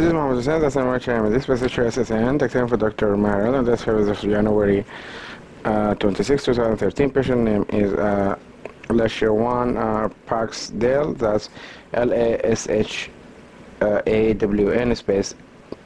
This is Mohammed Hussain, that's my chairman. This was SSN, taxation for Dr. Mahar, and that's as of January 26, 2013. Patient name is Lashawan Parksdale, that's LASHAWN space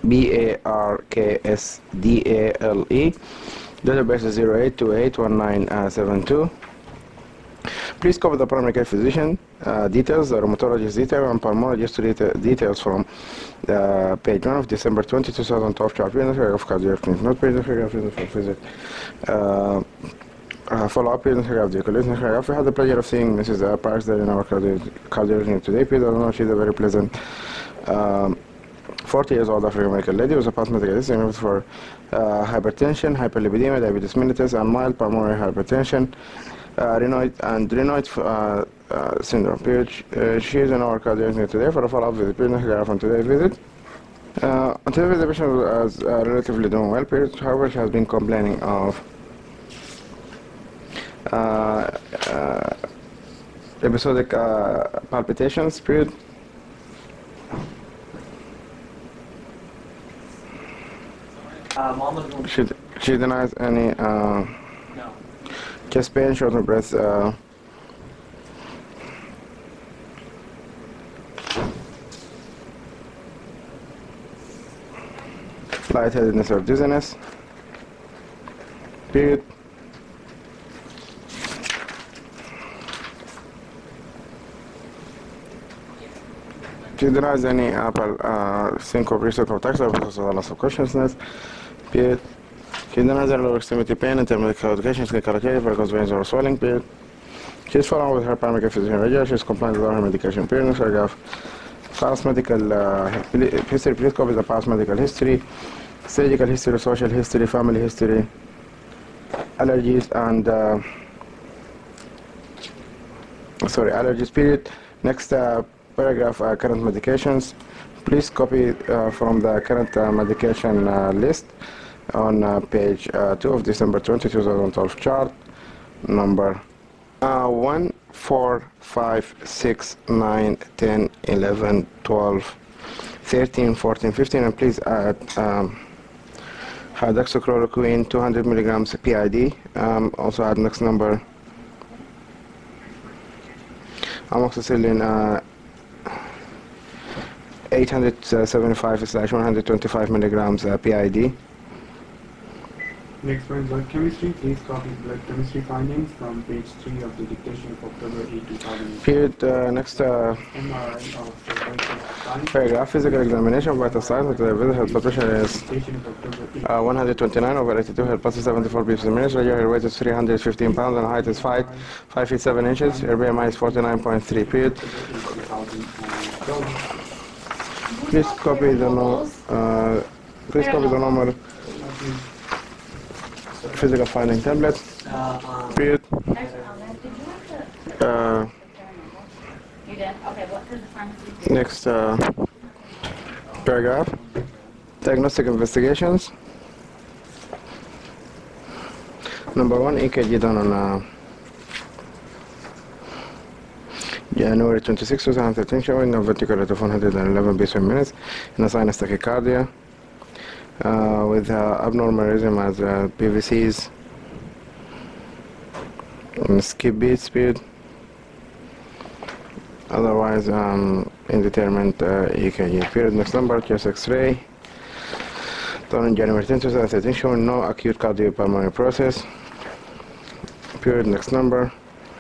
BARKSDALE. Database is 08281972. Please cover the primary care physician details, the rheumatologist detail, and pulmonologist details from page 1 of December 20, 2012 chart. Of cardiac clinic, not page of visit. Follow-up of the collision. We had the pleasure of seeing Mrs. Parks there in our cardiac clinic today. Please don't know, she's a very pleasant 40 years old African American lady with a past medical history for hypertension, hyperlipidemia, diabetes mellitus, and mild pulmonary hypertension. Raynaud syndrome. She is in our cardiac clinic today for a follow-up visit. From today's visit. On today's visit, the patient was relatively doing well. However, she has been complaining of episodic palpitations. She denies any chest pain, shortness of breath, lightheadedness or dizziness. Period. She denies any syncope, reset of tax, loss of consciousness. Period. She denies any lower extremity pain, intermittent claudication, skin calcification, varicose veins or swelling. Period. She is following with her primary care physician regularly. She is compliant with all her medication. Period. Paragraph. Past medical history. Please copy the past medical history, surgical history, social history, family history, allergies, and allergies. Period. Next paragraph. Current medications. Please copy from the current medication list on page 2 of December 20, 2012 chart, number 1, 4, 5, 6, 9, 10, 11, 12, 13, 14, 15, and please add hydroxychloroquine 200 milligrams PID. Also add next number amoxicillin 875/125 milligrams PID. Next one, blood chemistry. Please copy blood chemistry findings from page 3 of the dictation of October 8, 2008. Period. Next MRI of paragraph. Physical examination of vital signs. The health blood pressure is 129/82. Health pulse is 74 beats per minute. Her weight is 315 pounds and height is 5 feet 7 inches. Her BMI is 49.3. Period. Please copy the normal physical finding tablet. Period. Next paragraph. Diagnostic investigations. Number 1, EKG done on January 26, 2013, showing a vertical rate of 111 beats per minute in a sinus tachycardia with abnormal rhythm as PVCs and skip beats. Period. Otherwise indeterminate EKG. Period. Next number, chest X-ray done on January 10, 2013, showing no acute cardiopulmonary process. Period. Next number.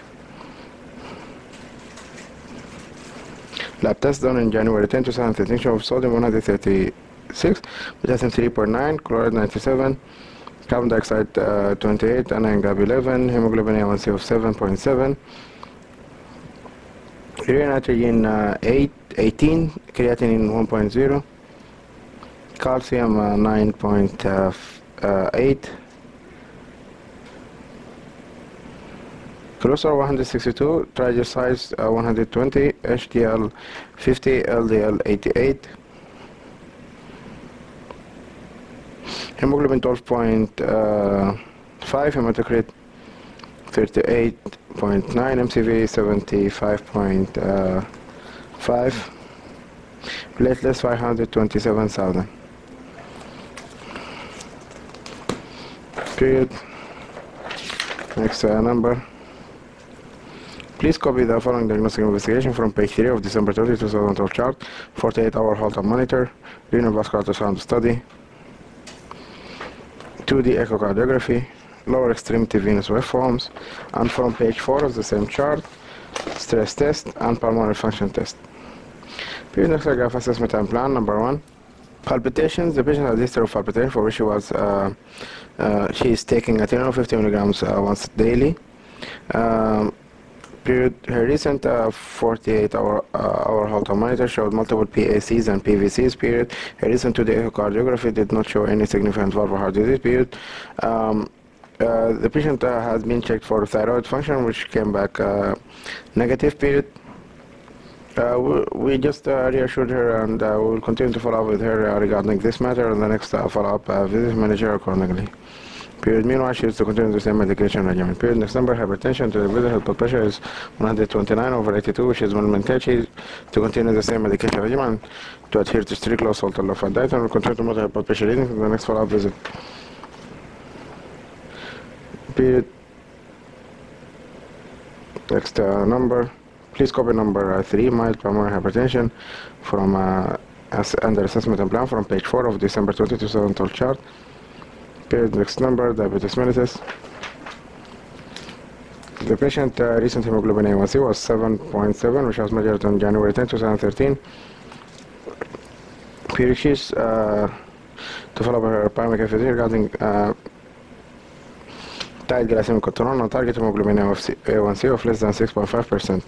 Lab test done in January 10, 2013, show sodium 136, potassium 3.9, chloride 97, carbon dioxide 28, anion GAB 11, hemoglobin A1C of 7.7, urea nitrogen 18, creatinine 1.0, calcium 9.8, cholesterol 162, triglycerides 120, HDL 50, LDL 88, hemoglobin 12.5, hematocrit 38.9, MCV 75.5, Platelets 527,000. Period. Next number. Please copy the following diagnostic investigation from page 3 of December 30, 2012 chart. 48-hour Holter monitor, renal vascular ultrasound study, 2D echocardiography, lower extremity venous waveforms, and from page 4 of the same chart, stress test and pulmonary function test. Period. Next graph assessment and plan. Number 1. Palpitations. The patient has a history of palpitation for which she is taking atenolol 50 milligrams once daily. Period. Her recent 48-hour Holter monitor showed multiple PACs and PVCs. Period. Her recent 2D echocardiography did not show any significant valvular heart disease. Period. The patient has been checked for thyroid function, which came back negative. Period. We just reassured her, and we will continue to follow up with her regarding this matter and the next follow-up visit manager accordingly. Period. Meanwhile, she is to continue the same medication regimen. Period. Next number. Hypertension. To the visit, her blood pressure is 129/82, which is well maintained. She is to continue the same medication regimen to adhere to strict low salt and low fat diet, and will continue to monitor her blood pressure readings in the next follow-up visit. Period. Next number. Please copy number 3, mild pulmonary hypertension, from under assessment and plan from page 4 of December 20, 2012 chart. Period. Next number. Diabetes mellitus. The patient recent hemoglobin A1C was 7.7, which was measured on January 10, 2013. Period. She's to follow up her primary care physician regarding tight glycemic control and target hemoglobin A1C of less than 6.5%.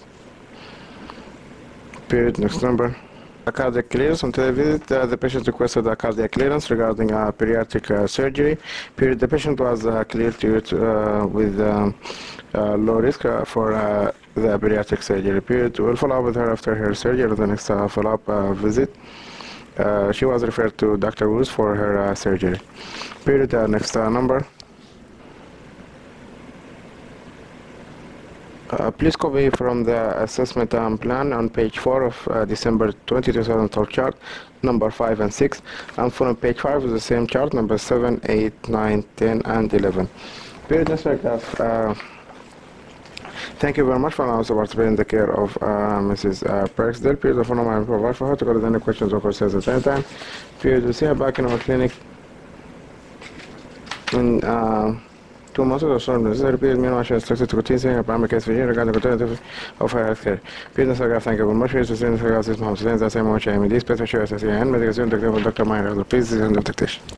Period. Next number. A cardiac clearance. On the visit, the patient requested a cardiac clearance regarding pediatric surgery. Period. The patient was cleared with low risk for the pediatric surgery. Period. We'll follow up with her after her surgery, the next follow-up visit. She was referred to Dr. Woods for her surgery. Period. Next number. Please copy from the assessment plan on page 4 of December 20, 2012 chart, number 5 and 6, and from page 5 of the same chart, number 7, 8, 9, 10, and 11. Period. Next paragraph. Thank you very much for allowing us to participate in the care of Mrs. Parksdale. Period. The phone number I provide for her to call any questions or concerns at any time. Period. We'll see her back in our clinic in 2 months or so. Necessary. Period. Meanwhile, she is instructed to continue seeing her primary care physician regarding the continuity of her health care. Period. Next paragraph. Thank you very much. Please see this paragraph. This is Mohammed Hussein. That's MOH IMD. Special Medication Technical Dr. Mayer. Please, this is the dictation.